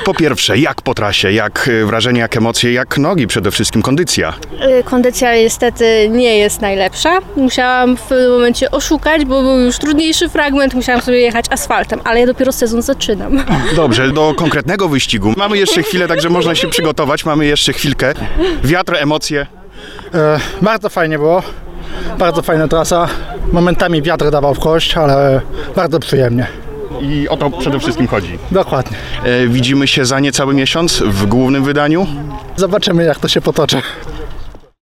Po pierwsze, jak po trasie, jak wrażenie, jak emocje, jak nogi, przede wszystkim kondycja? Kondycja niestety nie jest najlepsza. Musiałam w pewnym momencie oszukać, bo był już trudniejszy fragment, musiałam sobie jechać asfaltem, ale ja dopiero sezon zaczynam. Dobrze, do konkretnego wyścigu. Mamy jeszcze chwilę, także można się przygotować, mamy jeszcze chwilkę. Wiatr, emocje. Bardzo fajnie było, bardzo fajna trasa. Momentami wiatr dawał w kość, ale bardzo przyjemnie. I o to przede wszystkim chodzi. Dokładnie. Widzimy się za niecały miesiąc w głównym wydaniu. Zobaczymy, jak to się potoczy.